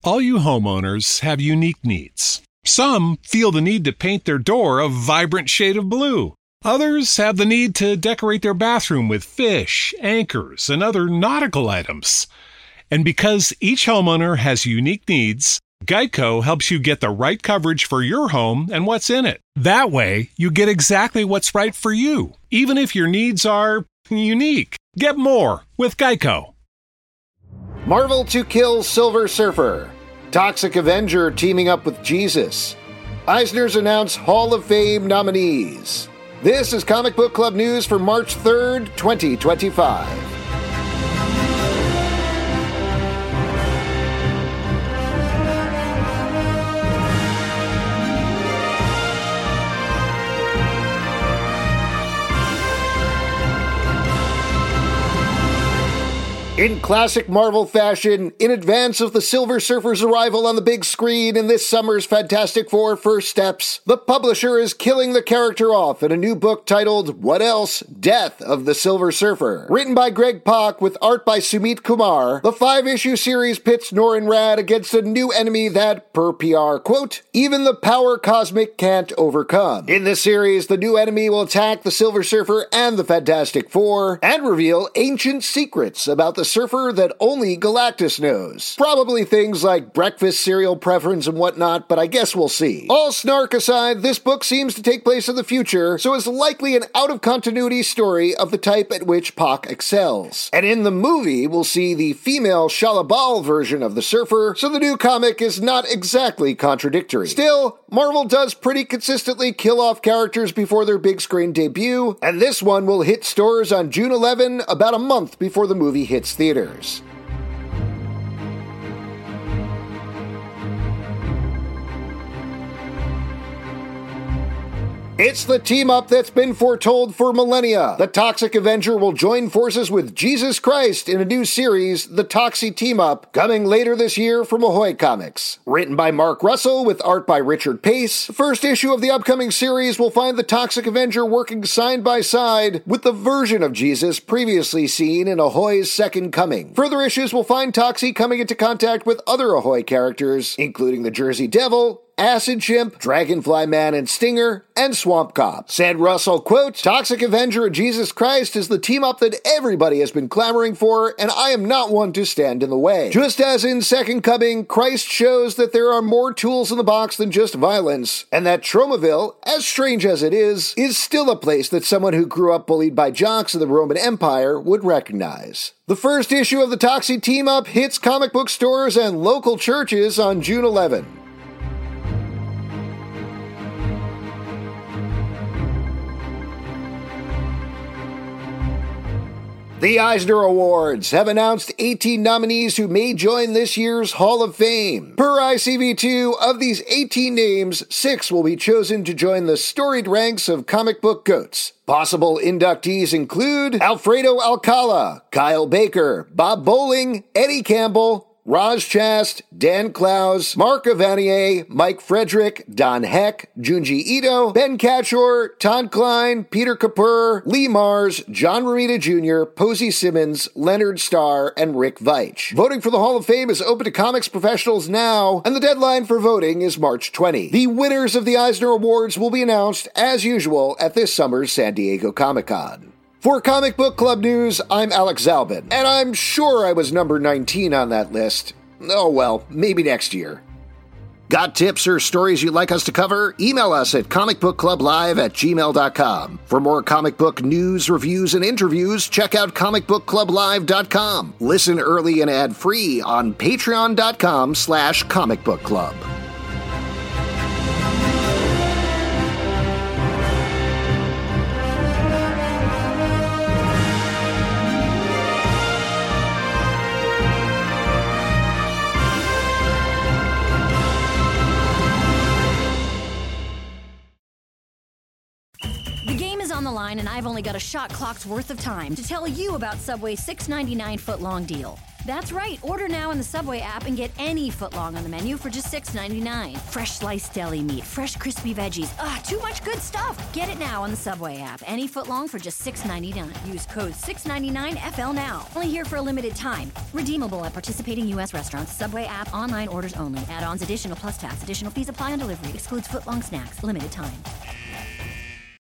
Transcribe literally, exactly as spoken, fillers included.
All you homeowners have unique needs. Some feel the need to paint their door a vibrant shade of blue. Others have the need to decorate their bathroom with fish, anchors, and other nautical items. And because each homeowner has unique needs, Geico helps you get the right coverage for your home and what's in it. That way, you get exactly what's right for you, even if your needs are unique. Get more with Geico. Marvel to kill Silver Surfer. Toxic Avenger teaming up with Jesus. Eisner's announced Hall of Fame nominees. This is Comic Book Club News for March third, twenty twenty-five. In classic Marvel fashion, in advance of the Silver Surfer's arrival on the big screen in this summer's Fantastic Four First Steps, the publisher is killing the character off in a new book titled What Else? Death of the Silver Surfer. Written by Greg Pak with art by Sumit Kumar, the five-issue series pits Norrin Radd against a new enemy that, per P R, quote, even the power cosmic can't overcome. In this series, the new enemy will attack the Silver Surfer and the Fantastic Four and reveal ancient secrets about the Surfer that only Galactus knows. Probably things like breakfast cereal preference and whatnot, but I guess we'll see. All snark aside, this book seems to take place in the future, so is likely an out-of-continuity story of the type at which Pak excels. And in the movie, we'll see the female Shalabal version of the Surfer, so the new comic is not exactly contradictory. Still, Marvel does pretty consistently kill off characters before their big screen debut, and this one will hit stores on June eleventh, about a month before the movie hits theaters. It's the team-up that's been foretold for millennia. The Toxic Avenger will join forces with Jesus Christ in a new series, The Toxie Team-Up, coming later this year from Ahoy Comics. Written by Mark Russell with art by Richard Pace, the first issue of the upcoming series will find the Toxic Avenger working side by side with the version of Jesus previously seen in Ahoy's Second Coming. Further issues will find Toxie coming into contact with other Ahoy characters, including the Jersey Devil, Acid Chimp, Dragonfly Man and Stinger, and Swamp Cop. Said Russell, quote, Toxic Avenger and Jesus Christ is the team-up that everybody has been clamoring for, and I am not one to stand in the way. Just as in Second Coming, Christ shows that there are more tools in the box than just violence, and that Tromaville, as strange as it is, is still a place that someone who grew up bullied by jocks in the Roman Empire would recognize. The first issue of the Toxie Team-Up hits comic book stores and local churches on June eleventh. The Eisner Awards have announced eighteen nominees who may join this year's Hall of Fame. Per I C V two, of these eighteen names, six will be chosen to join the storied ranks of comic book goats. Possible inductees include Alfredo Alcala, Kyle Baker, Bob Bowling, Eddie Campbell, Raj Chast, Dan Clowes, Mark Evanier, Mike Frederick, Don Heck, Junji Ito, Ben Catchor, Todd Klein, Peter Kapur, Lee Mars, John Romita Junior, Posey Simmons, Leonard Starr, and Rick Veitch. Voting for the Hall of Fame is open to comics professionals now, and the deadline for voting is March twentieth. The winners of the Eisner Awards will be announced, as usual, at this summer's San Diego Comic-Con. For Comic Book Club News, I'm Alex Zalbin, and I'm sure I was number nineteen on that list. Oh well, maybe next year. Got tips or stories you'd like us to cover? Email us at comicbookclublive at gmail dot com. For more comic book news, reviews, and interviews, check out comic book club live dot com. Listen early and ad-free on patreon dot com slash comic book club. On the line, and I've only got a shot clock's worth of time to tell you about Subway's six ninety-nine foot-long deal. That's right. Order now in the Subway app and get any footlong on the menu for just six ninety-nine. Fresh sliced deli meat, fresh crispy veggies. Ah, too much good stuff. Get it now on the Subway app. Any footlong for just six ninety-nine. Use code six ninety-nine F L now. Only here for a limited time. Redeemable at participating U S restaurants. Subway app. Online orders only. Add-ons, additional plus tax. Additional fees apply on delivery. Excludes footlong snacks. Limited time.